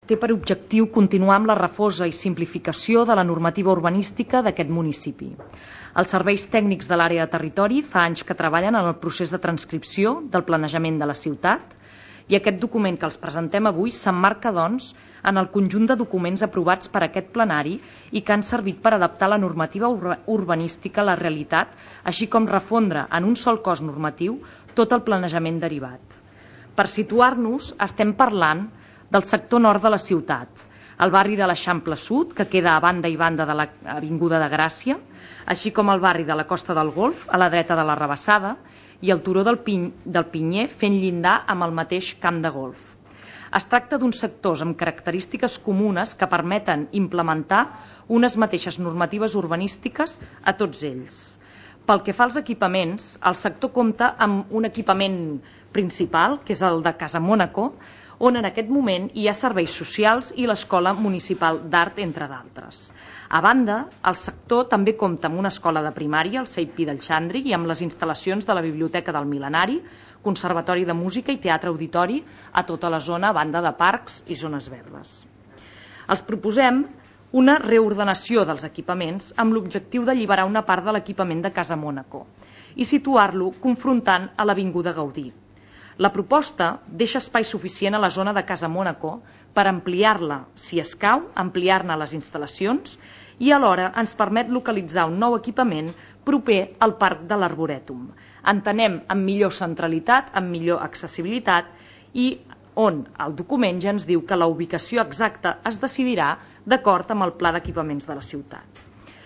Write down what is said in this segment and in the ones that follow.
té per objectiu continuar amb la refosa i simplificació de la normativa urbanística d'aquest municipi. Els serveis tècnics de l'àrea de territori fa anys que treballen en el procés de transcripció del planejament de la ciutat i aquest document que els presentem avui s'emmarca, doncs, en el conjunt de documents aprovats per aquest plenari i que han servit per adaptar la normativa urbanística a la realitat, així com refondre en un sol cos normatiu tot el planejament derivat. Per situar-nos, estem parlant del sector nord de la ciutat, el barri de l'Eixample Sud, que queda a banda i banda de l'Avinguda de Gràcia, així com el barri de la Costa del Golf, a la dreta de la Rabassada, i el turó del Pinyer fent llindar amb el mateix camp de golf. Es tracta d'uns sectors amb característiques comunes que permeten implementar unes mateixes normatives urbanístiques a tots ells. Pel que fa als equipaments, el sector compta amb un equipament principal, que és el de Casa Mònaco, on en aquest moment hi ha serveis socials i l'Escola Municipal d'Art, entre d'altres. A banda, el sector també compta amb una escola de primària, el CEIP del Xandri, i amb les instal·lacions de la Biblioteca del Mil·lenari, Conservatori de Música i Teatre Auditori a tota la zona, a banda de parcs i zones verdes. Els proposem una reordenació dels equipaments amb l'objectiu d'alliberar una part de l'equipament de Casa Mònaco i situar-lo confrontant a l'Avinguda Gaudí. La proposta deixa espai suficient a la zona de Casa Mònaco per ampliar-la, si escau, ampliar-ne les instal·lacions i alhora ens permet localitzar un nou equipament proper al Parc de l'Arborètum. Entenem amb millor centralitat, amb millor accessibilitat i on el document ja ens diu que la ubicació exacta es decidirà d'acord amb el pla d'equipaments de la ciutat.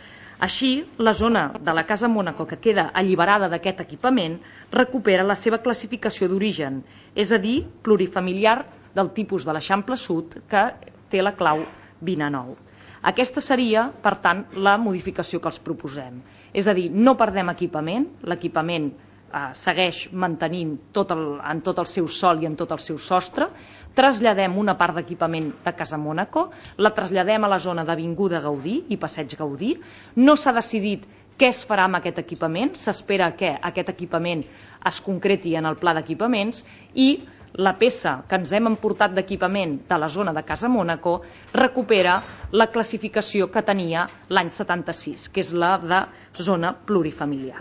Així, la zona de la Casa Mònaco que queda alliberada d'aquest equipament recupera la seva classificació d'origen, és a dir, plurifamiliar del tipus de l'Eixample Sud que té la clau 29. Aquesta seria, per tant, la modificació que els proposem. És a dir, no perdem equipament, l'equipament segueix mantenint en tot el seu sòl i en tot el seu sostre, traslladem una part d'equipament de Casa Mònaco, la traslladem a la zona d'Avinguda Gaudí i Passeig Gaudí. No s'ha decidit què es farà amb aquest equipament, s'espera que aquest equipament es concreti en el pla d'equipaments i la peça que ens hem emportat d'equipament de la zona de Casa Mònaco recupera la classificació que tenia l'any 76, que és la de zona plurifamiliar.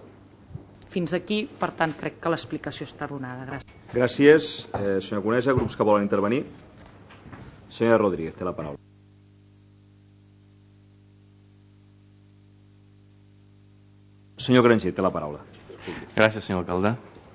Fins aquí, per tant, crec que l'explicació està donada. Gràcies. Gràcies, senyora Conesa. Grups que volen intervenir? Senyora Rodríguez, té la paraula. Senyor Granger, té la paraula. Gràcies, senyor alcalde.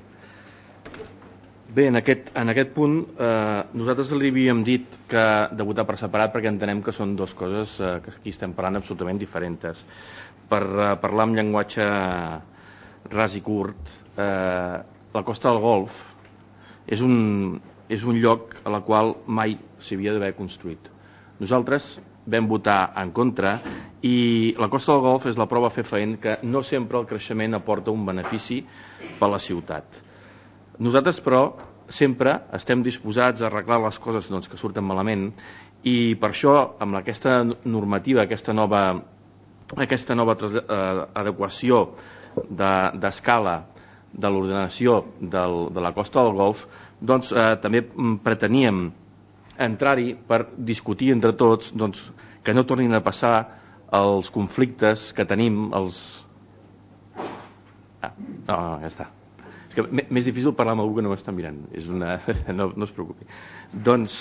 Bé, en aquest punt nosaltres li havíem dit que de votar per separat perquè entenem que són dues coses que aquí estem parlant absolutament diferents. Per parlar amb llenguatge ras i curt, la Costa del Golf és un lloc a la qual mai s'havia d'haver construït. Nosaltres vam votar en contra i la Costa del Golf és la prova fefaent que no sempre el creixement aporta un benefici per a la ciutat. Nosaltres, però, sempre estem disposats a arreglar les coses que surten malament i per això, amb aquesta normativa, aquesta nova adequació d'escala de l'ordenació de la Costa del Golf, doncs també preteníem entrar-hi per discutir entre tots que no tornin a passar els conflictes que tenim ja està. És que més difícil parlar amb algú que no m'està mirant. No es preocupi. Doncs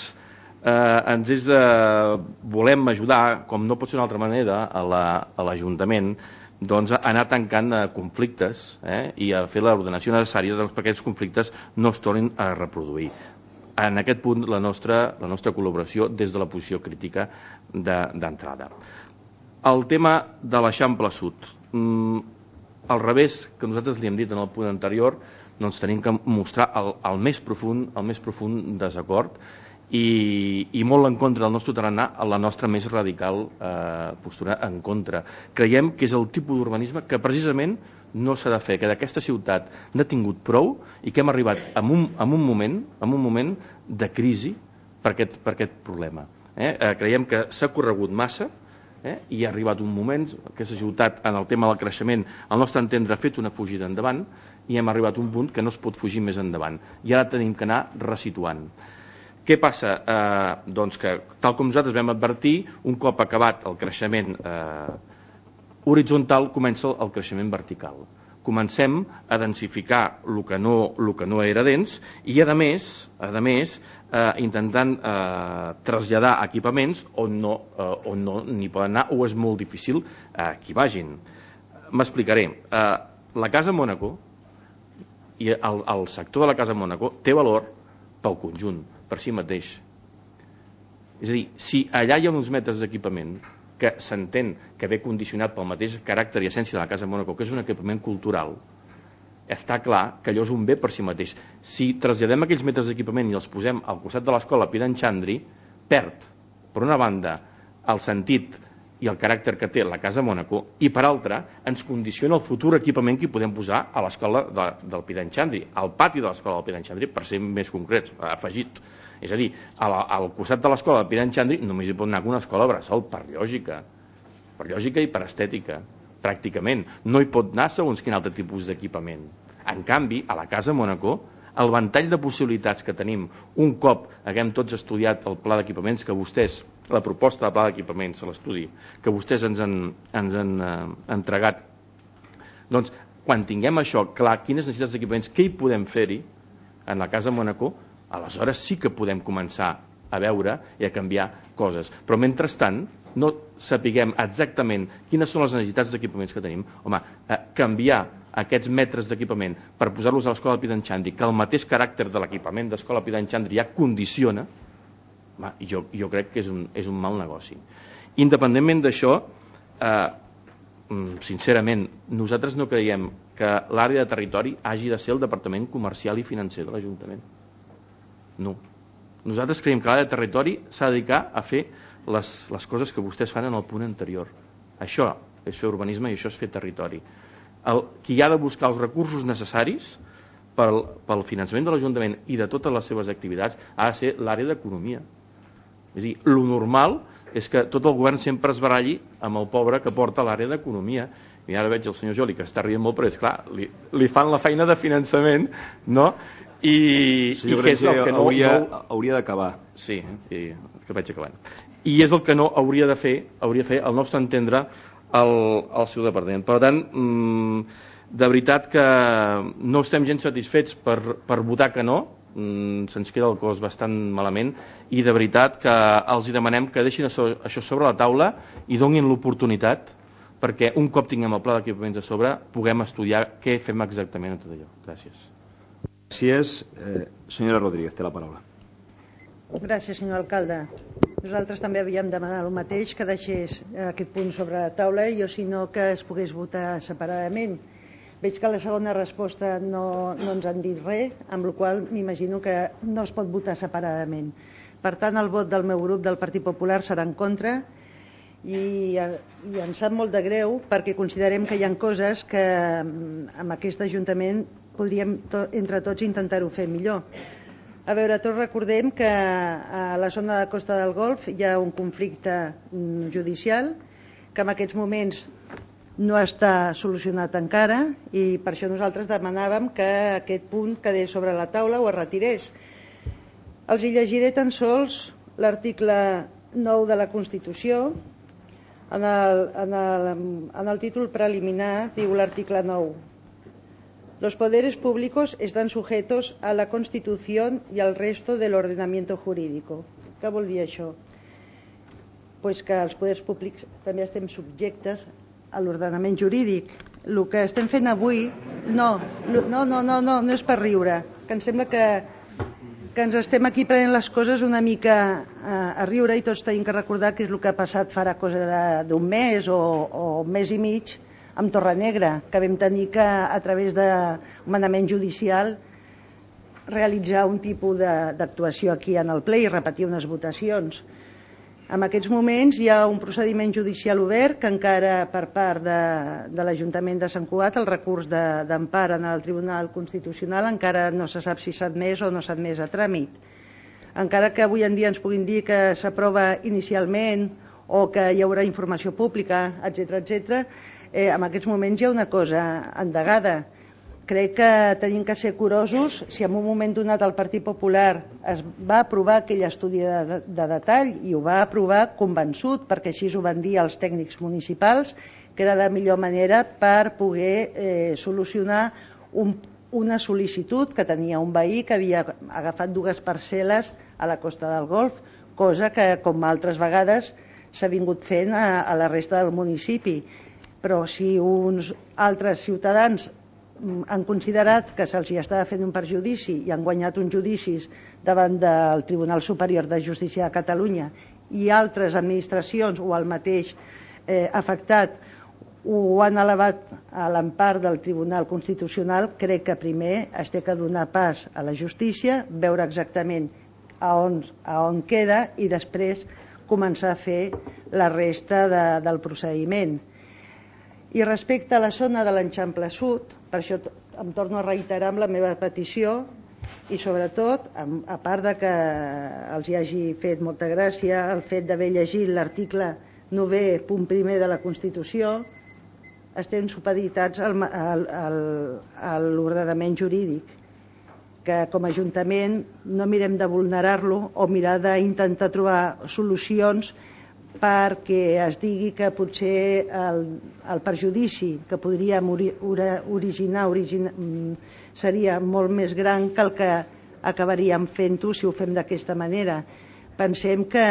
volem ajudar, com no pot ser d'una altra manera, a l'Ajuntament a anar tancant conflictes i a fer l'ordenació necessària perquè aquests conflictes no es tornin a reproduir. En aquest punt, la nostra col·laboració des de la posició crítica d'entrada. El tema de l'Eixample Sud. Al revés que nosaltres li hem dit en el punt anterior, doncs tenim que mostrar el més profund desacord i molt en contra del nostre tarannà a la nostra més radical postura en contra. Creiem que és el tipus d'urbanisme que precisament no s'ha de fer, que d'aquesta ciutat n'ha tingut prou i que hem arribat en un moment de crisi per aquest problema. Creiem que s'ha corregut massa i ha arribat un moment, aquesta ciutat en el tema del creixement, al nostre entendre, ha fet una fugida endavant i hem arribat a un punt que no es pot fugir més endavant i ara tenim que anar resituant. Què passa? Doncs que, tal com nosaltres vam advertir, un cop acabat el creixement horitzontal, comença el creixement vertical. Comencem a densificar el que no era dens i, a més, intentant traslladar equipaments on no n'hi poden anar o és molt difícil que hi vagin. M'explicaré. La Casa Mònaco i el sector de la Casa Mònaco té valor pel conjunt, per si mateix. És a dir, si allà hi ha uns metres d'equipament que s'entén que ve condicionat pel mateix caràcter i essència de la Casa Mònaco, que és un equipament cultural, està clar que allò és un bé per si mateix. Si traslladem aquells metres d'equipament i els posem al costat de l'escola Pi d'en Xandri, perd, per una banda, el sentit i el caràcter que té la Casa Mònaco, i per altra, ens condiciona el futur equipament que hi podem posar a l'escola del Pi d'en Xandri, al pati de l'escola del Pi d'en Xandri, per ser més concrets, afegit. És a dir, al costat de l'escola del Pi d'en Xandri només hi pot anar una escola bressol, per lògica i per estètica, pràcticament. No hi pot anar segons quin altre tipus d'equipament. En canvi, a la Casa Mònaco, el ventall de possibilitats que tenim un cop haguem tots estudiat el pla d'equipaments que vostès, la proposta de pla d'equipaments a l'estudi, que vostès ens han entregat, doncs, quan tinguem això clar, quines necessitats d'equipaments, què hi podem fer-hi en la Casa Mònaco, aleshores sí que podem començar a veure i a canviar coses. Però mentrestant no sapiguem exactament quines són les necessitats d'equipaments que tenim. Home, canviar aquests metres d'equipament per posar-los a l'escola Pi d'en Xandri, que el mateix caràcter de l'equipament d'escola Pi d'en Xandri ja condiciona, jo crec que és un mal negoci. Independentment d'això, sincerament, nosaltres no creiem que l'àrea de territori hagi de ser el departament comercial i financer de l'Ajuntament. No. Nosaltres creiem que l'àrea de territori s'ha de dedicar a fer les coses que vostès fan en el punt anterior. Això és fer urbanisme i això és fer territori. Qui ha de buscar els recursos necessaris pel finançament de l'Ajuntament i de totes les seves activitats ha de ser l'àrea d'economia. És a dir, el normal és que tot el govern sempre es baralli amb el pobre que porta l'àrea d'economia. I ara veig el senyor Joli que està rient molt, però és clar, li fan la feina de finançament, no? I que és el que no hauria d'acabar. Sí, que vaig acabant. I és el que no hauria de fer, al nostre entendre, el seu departament. Per tant, de veritat que no estem gens satisfets per votar que no, se'ns queda el cos bastant malament, i de veritat que els demanem que deixin això sobre la taula i donin l'oportunitat perquè un cop tinguem el pla d'equipaments a sobre puguem estudiar què fem exactament en tot allò. Gràcies. Gràcies. Senyora Rodríguez, té la paraula. Gràcies, senyor alcalde. Nosaltres també havíem demanat el mateix, que deixés aquest punt sobre la taula i si no que es pogués votar separadament. Veig que a la segona resposta no ens han dit res, amb la qual m'imagino que no es pot votar separadament. Per tant, el vot del meu grup del Partit Popular serà en contra i em sap molt de greu perquè considerem que hi ha coses que amb aquest Ajuntament podríem entre tots intentar-ho fer millor. A veure, tots recordem que a la zona de Costa del Golf hi ha un conflicte judicial que en aquests moments no està solucionat encara i per això nosaltres demanàvem que aquest punt quedés sobre la taula o es retirés. Els hi llegiré tan sols l'article 9 de la Constitució. En el títol preliminar diu l'article 9: los poderes públicos están sujetos a la Constitución y al resto del ordenamiento jurídico. Què vol dir això? Pues que els poders públics també estem subjectes a l'ordenament jurídic. El que estem fent avui no és per riure, que em sembla que ens estem aquí prenent les coses una mica a riure i tots tenim que recordar que és el que ha passat farà cosa d'un mes o un mes i mig amb Torrenegra, que vam tenir que a través d'un manament judicial realitzar un tipus d'actuació aquí en el ple i repetir unes votacions. En aquests moments hi ha un procediment judicial obert que encara per part de l'Ajuntament de Sant Cugat, el recurs d'empara en el Tribunal Constitucional encara no se sap si s'ha admès o no s'ha admès a tràmit. Encara que avui en dia ens puguin dir que s'aprova inicialment o que hi haurà informació pública, etc., en aquests moments hi ha una cosa endegada, crec que tenim que ser curosos. Si en un moment donat el Partit Popular es va aprovar aquell estudi de detall i ho va aprovar convençut, perquè així ho van dir els tècnics municipals, que era la millor manera per poder solucionar una sol·licitud que tenia un veí que havia agafat 2 parcel·les a la Costa del Golf, cosa que, com altres vegades, s'ha vingut fent a la resta del municipi. Però si uns altres ciutadans han considerat que se'ls estava fent un perjudici i han guanyat uns judicis davant del Tribunal Superior de Justícia de Catalunya i altres administracions o el mateix afectat ho han elevat a l'empar del Tribunal Constitucional, crec que primer es té que donar pas a la justícia, veure exactament a on queda i després començar a fer la resta del procediment. I respecte a la zona de l'Eixample Sud, per això em torno a reiterar amb la meva petició i sobretot, a part de que els hi hagi fet molta gràcia el fet d'haver llegit l'article 9è, punt primer de la Constitució, estem supeditats a l'ordenament jurídic, que com a Ajuntament no mirem de vulnerar-lo o mirar d'intentar trobar solucions perquè es digui que potser el perjudici que podríem originar seria molt més gran que el que acabaríem fent-ho si ho fem d'aquesta manera. Pensem que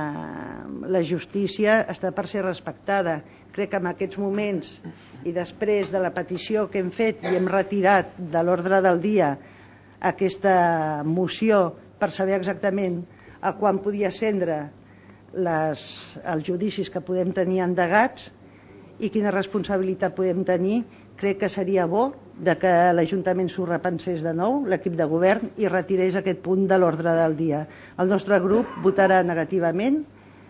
la justícia està per ser respectada. Crec que en aquests moments i després de la petició que hem fet i hem retirat de l'ordre del dia aquesta moció per saber exactament a quan podia ascendre els judicis que podem tenir endegats i quina responsabilitat podem tenir, crec que seria bo que l'Ajuntament s'ho repensés de nou, l'equip de govern, i retirés aquest punt de l'ordre del dia. El nostre grup votarà negativament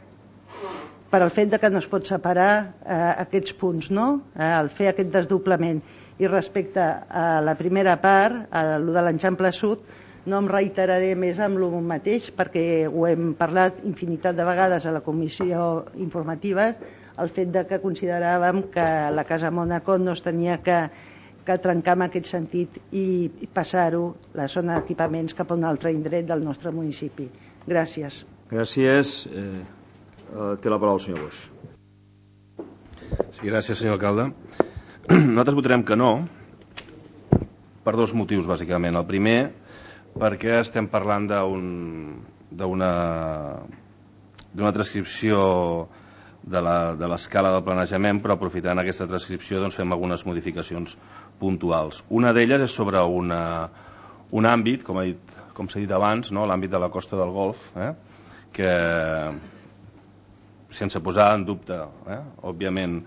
per al fet que no es pot separar aquests punts, el fer aquest desdoblament. I respecte a la primera part, a lo de l'Eixample Sud, no em reiteraré més amb el mateix perquè ho hem parlat infinitat de vegades a la comissió informativa, el fet que consideràvem que la Casa Mònaco no es tenia que trencar en aquest sentit i passar-ho, la zona d'equipaments, cap a un altre indret del nostre municipi. Gràcies. Gràcies. Té la paraula el senyor Boix. Sí, gràcies, senyor alcalde. Nosaltres votarem que no per 2 motius, bàsicament. El primer, perquè estem parlant d'una transcripció de l'escala del planejament, però aprofitant aquesta transcripció fem algunes modificacions puntuals. Una d'elles és sobre un àmbit, com s'ha dit abans, l'àmbit de la Costa del Golf, que sense posar en dubte, òbviament,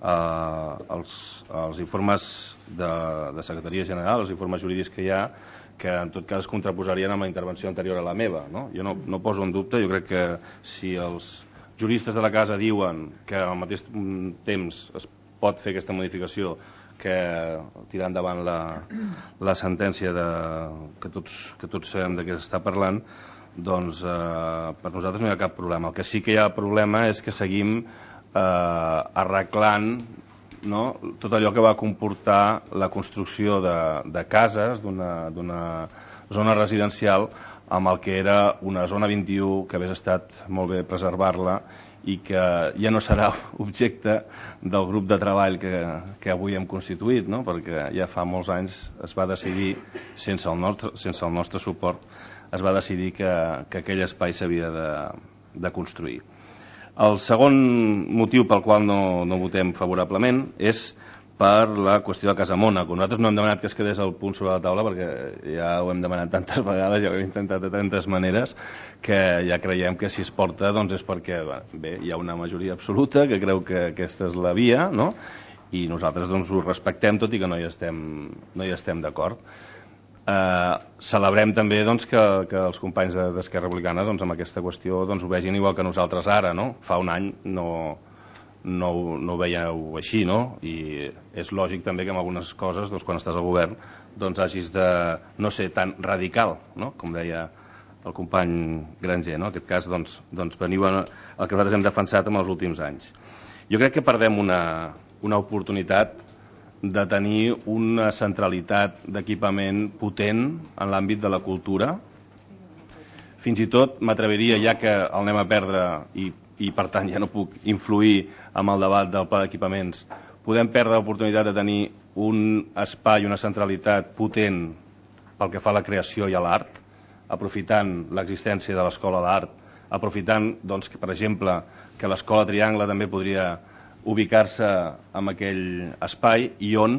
els informes de Secretaria General, els informes jurídics que hi ha, que en tot cas es contraposarien amb la intervenció anterior a la meva. Jo no poso en dubte, jo crec que si els juristes de la casa diuen que al mateix temps es pot fer aquesta modificació, que tirar endavant la sentència que tots sabem de què s'està parlant, doncs per nosaltres no hi ha cap problema. El que sí que hi ha problema és que seguim arreglant tot allò que va comportar la construcció de cases d'una zona residencial amb el que era una zona 21 que hagués estat molt bé preservar-la i que ja no serà objecte del grup de treball que avui hem constituït, perquè ja fa molts anys es va decidir, sense el nostre suport, es va decidir que aquell espai s'havia de construir. El segon motiu pel qual no votem favorablement és per la qüestió de Casa Mònaco. Nosaltres no hem demanat que es quedés el punt sobre la taula perquè ja ho hem demanat tantes vegades, ja ho hem intentat de tantes maneres, que ja creiem que si es porta és perquè hi ha una majoria absoluta que creu que aquesta és la via, i nosaltres ho respectem tot i que no hi estem d'acord. Celebrem també que els companys d'Esquerra Republicana amb aquesta qüestió ho vegin igual que nosaltres ara. Fa un any no ho veieu així, i és lògic també que en algunes coses, quan estàs al govern, hagis de no ser tan radical, com deia el company Granger. En aquest cas veniu el que nosaltres hem defensat en els últims anys. Jo crec que perdem una oportunitat de tenir una centralitat d'equipament potent en l'àmbit de la cultura. Fins i tot m'atreviria, ja que el anem a perdre i per tant ja no puc influir en el debat del pla d'equipaments, podem perdre l'oportunitat de tenir un espai, una centralitat potent pel que fa a la creació i a l'art, aprofitant l'existència de l'Escola d'Art, aprofitant, doncs, que, per exemple, que l'Escola Triangle també podria ubicar-se en aquell espai i on,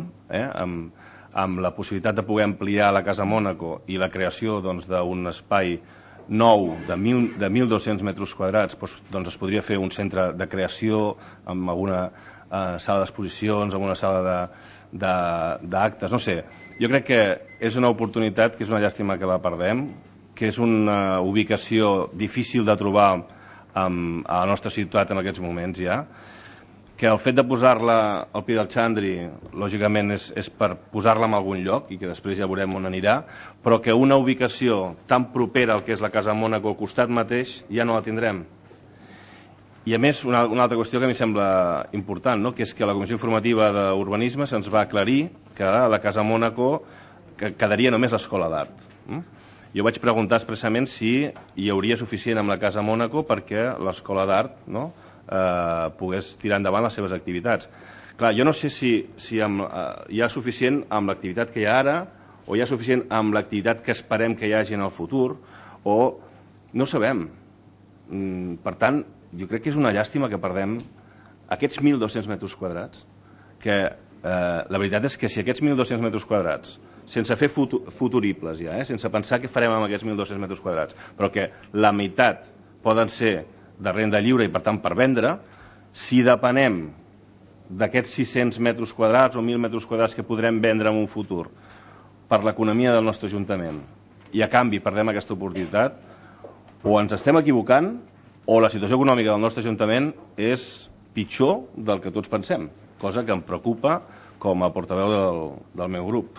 amb la possibilitat de poder ampliar la Casa Mònaco i la creació d'un espai nou de 1.200 metres quadrats, doncs es podria fer un centre de creació amb alguna sala d'exposicions, amb una sala d'actes, no sé. Jo crec que és una oportunitat, que és una llàstima que la perdem, que és una ubicació difícil de trobar a la nostra ciutat en aquests moments ja, que el fet de posar-la al Pi del Xandri, lògicament és per posar-la en algun lloc i que després ja veurem on anirà, però que una ubicació tan propera al que és la Casa Mònaco al costat mateix ja no la tindrem. I a més, una altra qüestió que a mi sembla important, no? Que és que a la Comissió Informativa d'Urbanisme se'ns va aclarir que a la Casa Mònaco quedaria només l'Escola d'Art. Jo vaig preguntar expressament si hi hauria suficient amb la Casa Mònaco perquè l'Escola d'Art pogués tirar endavant les seves activitats. Clar, jo no sé si hi ha suficient amb l'activitat que hi ha ara o hi ha suficient amb l'activitat que esperem que hi hagi en el futur, o no sabem. Per tant, jo crec que és una llàstima que perdem aquests 1.200 metres quadrats, que la veritat és que si aquests 1.200 metres quadrats, sense fer futuribles ja, sense pensar què farem amb aquests 1.200 metres quadrats, però que la meitat poden ser de renda lliure i per tant per vendre, si depenem d'aquests 600 metres quadrats o 1.000 metres quadrats que podrem vendre en un futur per l'economia del nostre Ajuntament i a canvi perdem aquesta oportunitat, o ens estem equivocant o la situació econòmica del nostre Ajuntament és pitjor del que tots pensem, cosa que em preocupa com a portaveu del meu grup.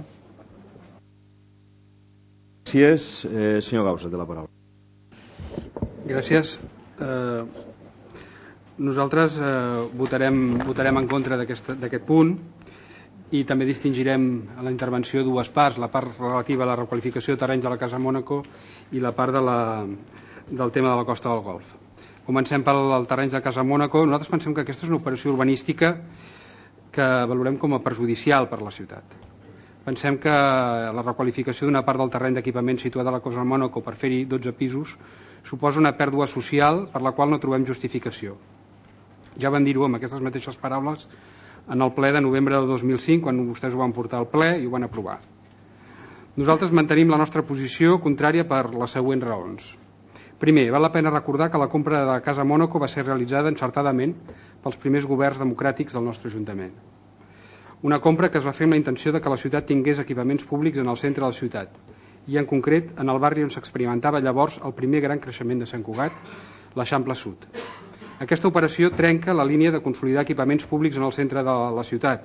Gràcies. Senyor Gausa, té la paraula. Gràcies. Nosaltres votarem en contra d'aquest punt i també distingirem a la intervenció dues parts, la part relativa a la requalificació de terrenys de la Casa Mònaco i la part del tema de la Costa del Golf. Comencem pel terreny de Casa Mònaco. Nosaltres pensem que aquesta és una operació urbanística que valorem com a perjudicial per la ciutat. Pensem que la requalificació d'una part del terreny d'equipament situada a la Casa Mònaco per fer-hi 12 pisos suposa una pèrdua social per la qual no trobem justificació. Ja van dir-ho amb aquestes mateixes paraules en el ple de novembre de 2005, quan vostès ho van portar al ple i ho van aprovar. Nosaltres mantenim la nostra posició contrària per les següents raons. Primer, val la pena recordar que la compra de la Casa Mònaco va ser realitzada encertadament pels primers governs democràtics del nostre Ajuntament. Una compra que es va fer amb la intenció de que la ciutat tingués equipaments públics en el centre de la ciutat, i en concret en el barri on s'experimentava llavors el primer gran creixement de Sant Cugat, l'Eixample Sud. Aquesta operació trenca la línia de consolidar equipaments públics en el centre de la ciutat,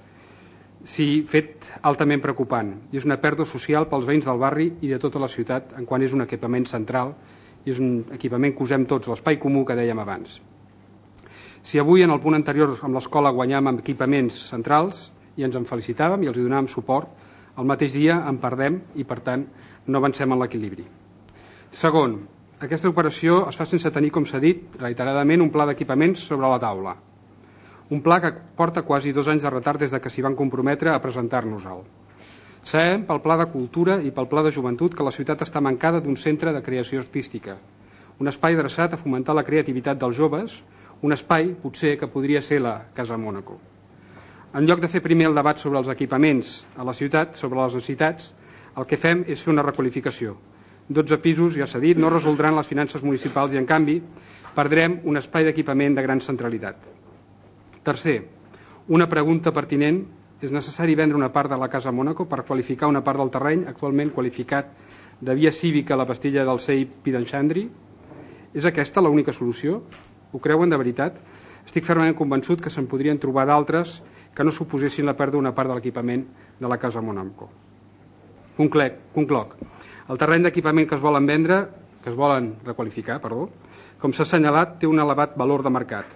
fet altament preocupant, i és una pèrdua social pels veïns del barri i de tota la ciutat, en quant és un equipament central i és un equipament que usem tots, l'espai comú que dèiem abans. Si avui en el punt anterior amb l'escola guanyàvem amb equipaments centrals i ens en felicitàvem i els donàvem suport, el mateix dia en perdem i, per tant, no avancem en l'equilibri. Segon, aquesta operació es fa sense tenir, com s'ha dit, reiteradament un pla d'equipaments sobre la taula. Un pla que porta quasi 2 anys de retard des que s'hi van comprometre a presentar-nos-el. Sabem pel pla de cultura i pel pla de joventut que la ciutat està mancada d'un centre de creació artística, un espai adreçat a fomentar la creativitat dels joves, un espai, potser, que podria ser la Casa Mònaco. En lloc de fer primer el debat sobre els equipaments a la ciutat, sobre les necessitats, el que fem és fer una requalificació. 12 pisos, ja s'ha dit, no resoldran les finances municipals i, en canvi, perdrem un espai d'equipament de gran centralitat. Tercer, una pregunta pertinent: és necessari vendre una part de la Casa Mònaco per qualificar una part del terreny actualment qualificat de via cívica a la pastilla del CEI Pi d'en Xandri? És aquesta l'única solució? Ho creuen de veritat? Estic fermament convençut que se'n podrien trobar d'altres que no suposessin la pèrdua d'una part de l'equipament de la Casa Mònaco. Concloc. El terreny d'equipament que es volen requalificar, com s'ha assenyalat, té un elevat valor de mercat.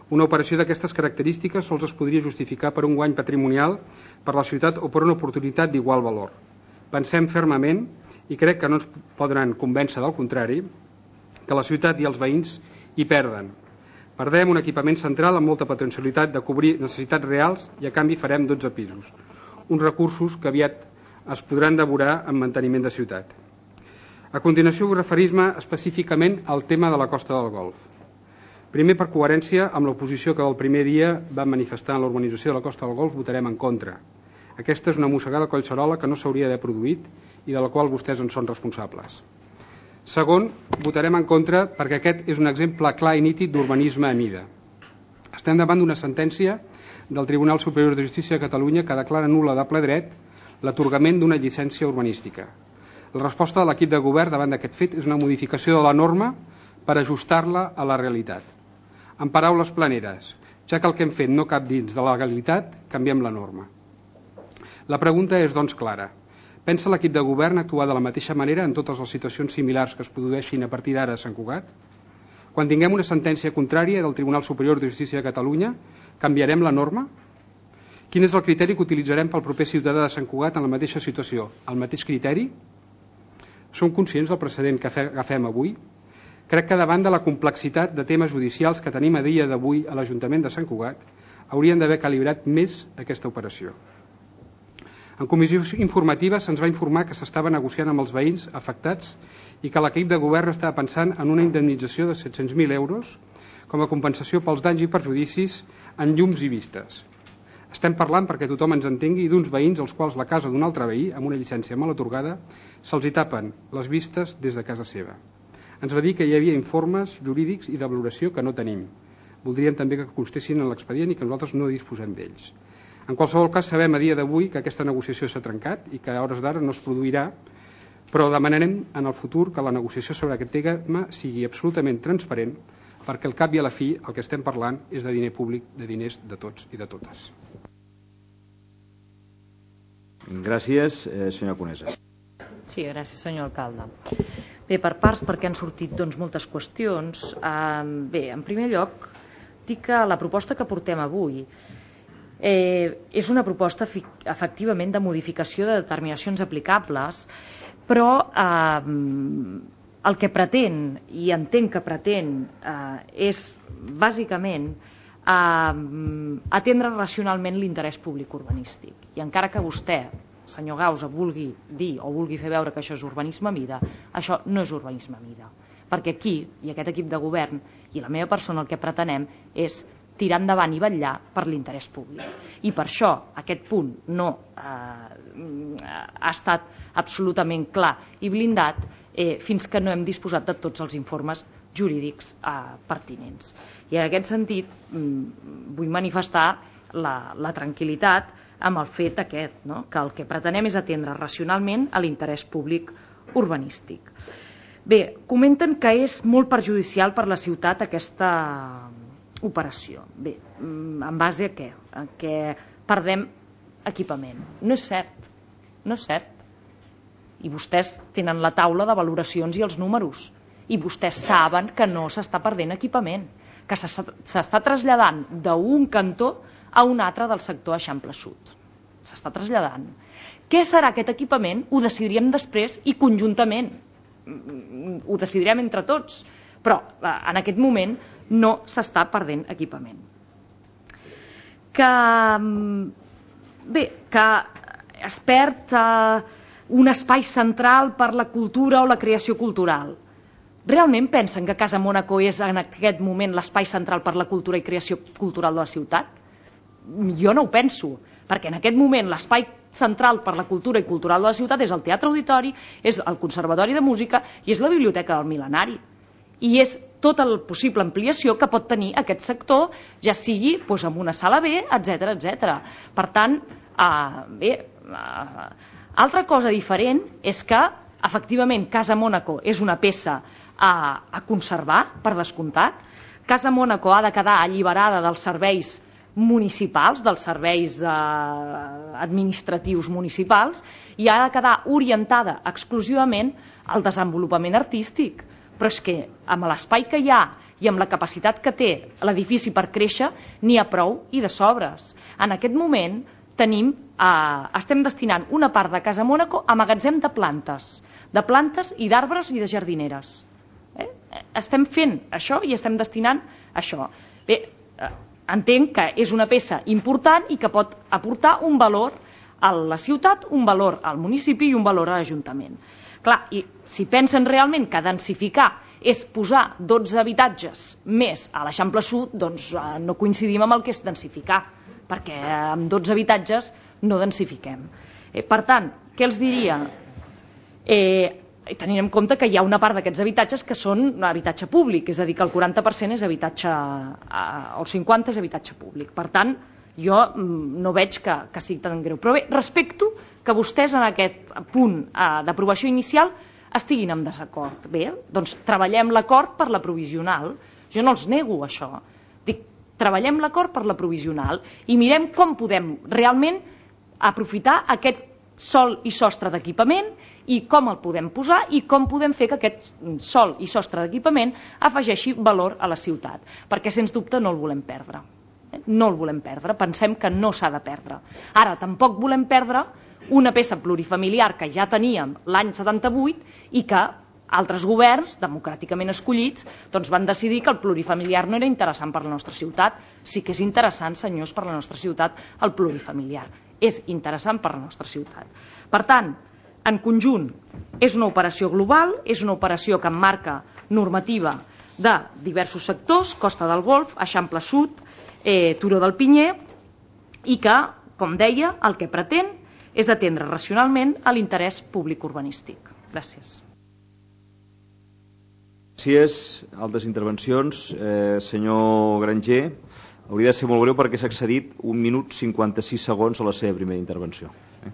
Una operació d'aquestes característiques sols es podria justificar per un guany patrimonial per la ciutat o per una oportunitat d'igual valor. Pensem fermament, i crec que no ens podran convèncer del contrari, que la ciutat i els veïns hi perden. Perdem un equipament central amb molta potencialitat de cobrir necessitats reals i a canvi farem 12 pisos. Uns recursos que aviat es podran devorar en manteniment de ciutat. A continuació vull referir-me específicament al tema de la Costa del Golf. Primer, per coherència amb l'oposició que del primer dia vam manifestar en l'urbanització de la Costa del Golf, votarem en contra. Aquesta és una mossegada a collserola que no s'hauria d'haver produït i de la qual vostès en són responsables. Segon, votarem en contra perquè aquest és un exemple clar i nítid d'urbanisme a mida. Estem davant d'una sentència del Tribunal Superior de Justícia de Catalunya que declara nul·la de ple dret l'atorgament d'una llicència urbanística. La resposta de l'equip de govern davant d'aquest fet és una modificació de la norma per ajustar-la a la realitat. En paraules planeres, ja que el que hem fet no cap dins de la legalitat, canviem la norma. La pregunta és, doncs, clara. Pensa l'equip de govern actuar de la mateixa manera en totes les situacions similars que es produeixin a partir d'ara a Sant Cugat? Quan tinguem una sentència contrària del Tribunal Superior de Justícia de Catalunya, canviarem la norma? Quin és el criteri que utilitzarem pel proper ciutadà de Sant Cugat en la mateixa situació? El mateix criteri? Som conscients del precedent que agafem avui? Crec que davant de la complexitat de temes judicials que tenim a dia d'avui a l'Ajuntament de Sant Cugat, haurien d'haver calibrat més aquesta operació. En comissió informativa se'ns va informar que s'estava negociant amb els veïns afectats i que l'equip de govern estava pensant en una indemnització de 700.000 euros com a compensació pels danys i perjudicis en llums i vistes. Estem parlant, perquè tothom ens entengui, d'uns veïns als quals la casa d'un altre veí, amb una llicència mal atorgada, se'ls hi tapen les vistes des de casa seva. Ens va dir que hi havia informes jurídics i de valoració que no tenim. Voldríem també que constessin en l'expedient i que nosaltres no disposem d'ells. En qualsevol cas, sabem a dia d'avui que aquesta negociació s'ha trencat i que a hores d'ara no es produirà, però demanarem en el futur que la negociació sobre aquest tema sigui absolutament transparent, perquè al cap i a la fi el que estem parlant és de diner públic, de diners de tots i de totes. Gràcies, senyora Conesa. Sí, gràcies, senyor alcalde. Bé, per parts, perquè han sortit moltes qüestions. Bé, en primer lloc, dir que la proposta que portem avui és una proposta efectivament de modificació de determinacions aplicables, però el que pretén, i entenc que pretén, és bàsicament atendre racionalment l'interès públic urbanístic. I encara que vostè, senyor Gausa, vulgui dir o vulgui fer veure que això és urbanisme a mida, això no és urbanisme a mida. Perquè aquí, i aquest equip de govern, i la meva persona, el que pretenem és tirar endavant i vetllar per l'interès públic. I per això aquest punt no ha estat absolutament clar i blindat fins que no hem disposat de tots els informes jurídics pertinents. I en aquest sentit vull manifestar la tranquil·litat amb el fet aquest, no? Que el que pretenem és atendre racionalment a l'interès públic urbanístic. Bé, comenten que és molt perjudicial per la ciutat aquesta operació. Bé, en base a què? A què perdem equipament. No és cert, no és cert. I vostès tenen la taula de valoracions i els números. I vostès saben que no s'està perdent equipament, que s'està traslladant d'un cantó a un altre del sector Eixample Sud. S'està traslladant. Què serà aquest equipament? Ho decidiríem després i conjuntament. Ho decidirem entre tots. Però en aquest moment no s'està perdent equipament. Bé, que es perd un espai central per la cultura o la creació cultural. Realment pensen que Casa Mònaco és en aquest moment l'espai central per la cultura i creació cultural de la ciutat? Jo no ho penso, perquè en aquest moment l'espai central per la cultura i cultural de la ciutat és el Teatre Auditori, és el Conservatori de Música i és la Biblioteca del Mil·lenari. I és tota la possible ampliació que pot tenir aquest sector, ja sigui amb una sala B, etc etc. Per tant, bé, altra cosa diferent és que, efectivament, Casa Mònaco és una peça a conservar, per descomptat. Casa Mònaco ha de quedar alliberada dels serveis municipals, dels serveis administratius municipals, i ha de quedar orientada exclusivament al desenvolupament artístic. Però és que amb l'espai que hi ha i amb la capacitat que té l'edifici per créixer, n'hi ha prou i de sobres. En aquest moment estem destinant una part de Casa Mònaco a magatzem de plantes i d'arbres i de jardineres. Estem fent això i estem destinant això. Bé, entenc que és una peça important i que pot aportar un valor a la ciutat, un valor al municipi i un valor a l'Ajuntament. Clar, i si pensen realment que densificar és posar 12 habitatges més a l'Eixample Sud, doncs no coincidim amb el que és densificar, perquè amb 12 habitatges no densifiquem. Per tant, què els diria? Tenint en compte que hi ha una part d'aquests habitatges que són habitatge públic, és a dir, que el 40% és habitatge, o el 50% és habitatge públic. Per tant, jo no veig que sigui tan greu. Però bé, respecto que vostès en aquest punt d'aprovació inicial estiguin en desacord. Bé, doncs treballem l'acord per la provisional. Jo no els nego això. Dic, treballem l'acord per la provisional i mirem com podem realment aprofitar aquest sòl i sostre d'equipament i com el podem posar i com podem fer que aquest sòl i sostre d'equipament afegeixi valor a la ciutat, perquè sens dubte no el volem perdre. No el volem perdre, pensem que no s'ha de perdre. Ara, tampoc volem perdre una peça plurifamiliar que ja teníem l'any 78 i que altres governs, democràticament escollits, doncs van decidir que el plurifamiliar no era interessant per la nostra ciutat. Sí que és interessant, senyors, per la nostra ciutat el plurifamiliar. És interessant per la nostra ciutat. Per tant, en conjunt, és una operació global, és una operació que emmarca normativa de diversos sectors, Costa del Golf, Eixample Sud, Turó del Pinyer, i que, com deia, el que pretén és atendre racionalment a l'interès públic urbanístic. Gràcies. Gràcies. Altres intervencions. Senyor Granger, hauria de ser molt breu perquè s'ha excedit 1 minut 56 segons a la seva primera intervenció.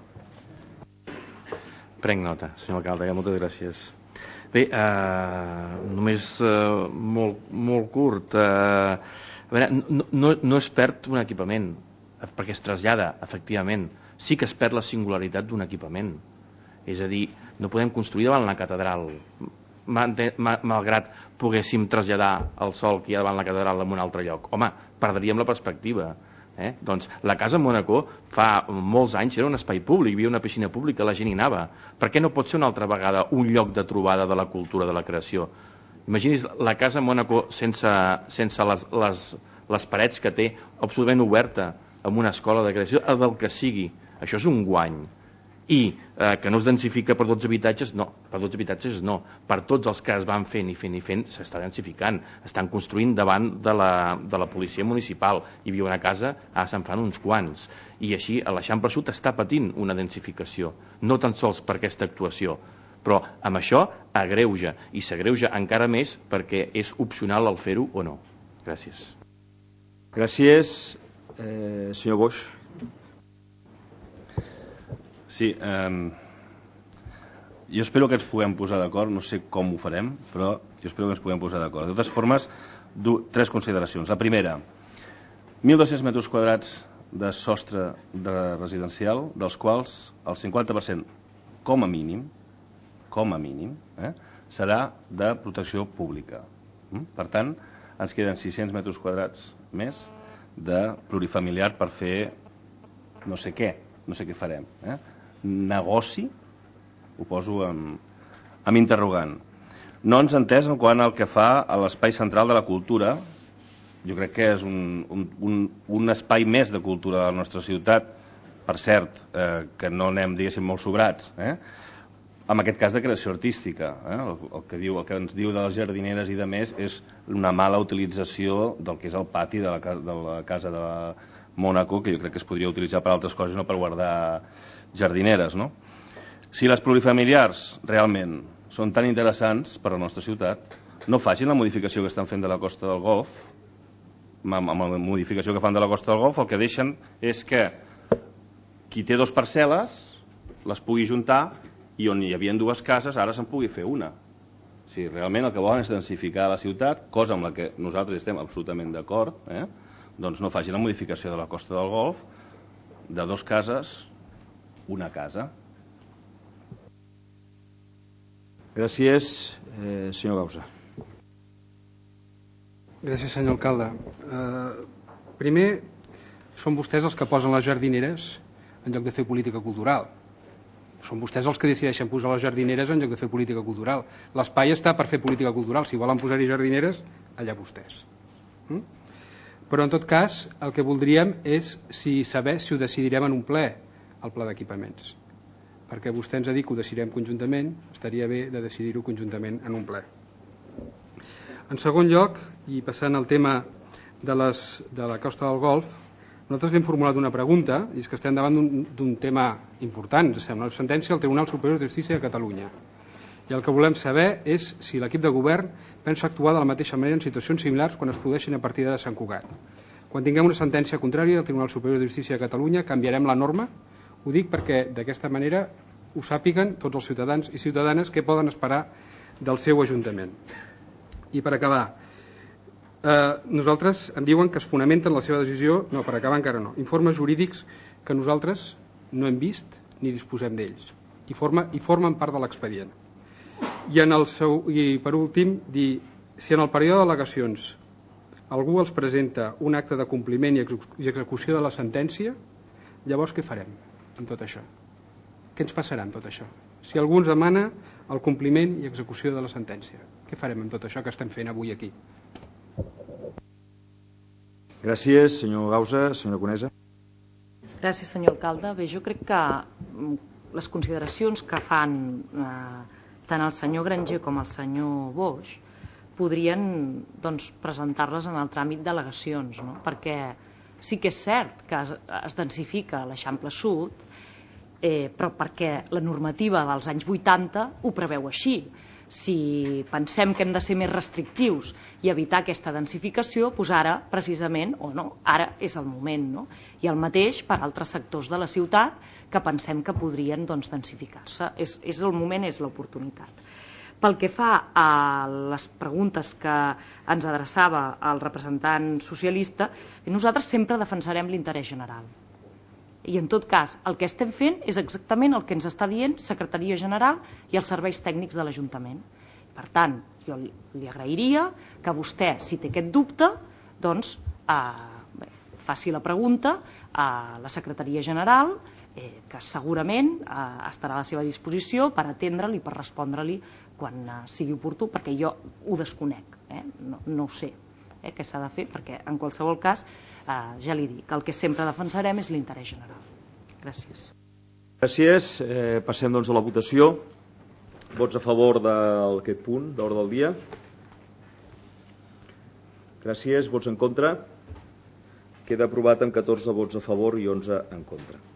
Prenc nota, senyor alcalde, moltes gràcies. Bé, només molt curt. A veure, no es perd un equipament, perquè es trasllada, efectivament. Sí que es perd la singularitat d'un equipament. És a dir, no podem construir davant la catedral, malgrat poguéssim traslladar el sòl que hi ha davant la catedral en un altre lloc. Home, perdríem la perspectiva. Doncs la Casa Mònaco fa molts anys era un espai públic, hi havia una piscina pública, la gent hi anava. Per què no pot ser una altra vegada un lloc de trobada de la cultura, de la creació? Imagini's la Casa Mònaco sense les parets que té, absolutament oberta, amb una escola de creació, del que sigui. Això és un guany. I que no es densifica per 12 habitatges, no, per 12 habitatges no. Per tots els que es van fent i fent, s'està densificant. Estan construint davant de la policia municipal. Hi havia una casa, ara se'n fan uns quants. I així l'Eixample Sud està patint una densificació, no tan sols per aquesta actuació, però amb això agreuja, i s'agreuja encara més perquè és opcional el fer-ho o no. Gràcies. Gràcies. Senyor Boix. Sí, jo espero que ens puguem posar d'acord, no sé com ho farem, però jo espero que ens puguem posar d'acord. De totes formes, 3 consideracions. La primera, 1.200 metres quadrats de sostre de residencial, dels quals el 50%, com a mínim, serà de protecció pública. Per tant, ens queden 600 metres quadrats més de plurifamiliar per fer no sé què farem. Negoci, ho poso amb interrogant. No ens ha entès en quant al que fa a l'espai central de la cultura. Jo crec que és un espai més de cultura de la nostra ciutat, per cert, que no anem, diguéssim, molt sobrats, en aquest cas de creació artística. El que ens diu de les jardineres i de més és una mala utilització del que és el pati de la Casa de Mònaco, que jo crec que es podria utilitzar per altres coses, no per guardar jardineres, no? Si les plurifamiliars realment són tan interessants per a la nostra ciutat, no facin la modificació que estan fent de la Costa del Golf. Amb la modificació que fan de la Costa del Golf, el que deixen és que qui té 2 parcel·les les pugui juntar i on hi havia 2 cases ara se'n pugui fer una. Si realment el que volen és densificar la ciutat, cosa amb la que nosaltres estem absolutament d'acord, doncs no facin la modificació de la Costa del Golf de 2 cases, una casa. Gràcies, senyor Gausa. Gràcies, senyor alcalde. Primer, són vostès els que posen les jardineres en lloc de fer política cultural. Són vostès els que decideixen posar les jardineres en lloc de fer política cultural. L'espai està per fer política cultural. Si volen posar-hi jardineres, allà vostès. Però, en tot cas, el que voldríem és saber si ho decidirem en un ple, el pla d'equipaments. Perquè vostè ens ha dit que ho decidirem conjuntament, estaria bé de decidir-ho conjuntament en un ple. En segon lloc, i passant al tema de la Costa del Golf, nosaltres li hem formulat una pregunta, i és que estem davant d'un tema important, ens sembla, una sentència del Tribunal Superior de Justícia de Catalunya. I el que volem saber és si l'equip de govern pensa actuar de la mateixa manera en situacions similars quan es produeixin a partir de Sant Cugat. Quan tinguem una sentència contrària del Tribunal Superior de Justícia de Catalunya, canviarem la norma? Ho dic perquè d'aquesta manera ho sàpiguen tots els ciutadans i ciutadanes què poden esperar del seu ajuntament. I per acabar, nosaltres em diuen que es fonamenten la seva decisió, no, per acabar encara no, informes jurídics que nosaltres no hem vist ni disposem d'ells i formen part de l'expedient. I per últim, dir si en el període d'al·legacions algú els presenta un acte de compliment i execució de la sentència, llavors què farem amb tot això? Què ens passarà amb tot això? Si algú ens demana el compliment i execució de la sentència, què farem amb tot això que estem fent avui aquí? Gràcies, senyor Gausa. Senyora Conesa. Gràcies, senyor alcalde. Bé, jo crec que les consideracions que fan tant el senyor Granger com el senyor Boix podrien presentar-les en el tràmit d'al·legacions, no? Perquè sí que és cert que es densifica l'Eixample Sud, però perquè la normativa dels anys 80 ho preveu així. Si pensem que hem de ser més restrictius i evitar aquesta densificació, doncs ara, precisament, o no, ara és el moment, no? I el mateix per altres sectors de la ciutat que pensem que podrien densificar-se. És el moment, és l'oportunitat. Pel que fa a les preguntes que ens adreçava el representant socialista, nosaltres sempre defensarem l'interès general. I en tot cas, el que estem fent és exactament el que ens està dient Secretaria General i els serveis tècnics de l'Ajuntament. Per tant, jo li agrairia que vostè, si té aquest dubte, doncs faci la pregunta a la Secretaria General, que segurament estarà a la seva disposició per atendre-li, per respondre-li quan sigui oportú, perquè jo ho desconec, no ho sé què s'ha de fer, perquè en qualsevol cas ja li dic que el que sempre defensarem és l'interès general. Gràcies. Gràcies. Passem doncs a la votació. Vots a favor d'aquest punt d'ordre del dia? Gràcies. Vots en contra? Queda aprovat amb 14 vots a favor i 11 en contra.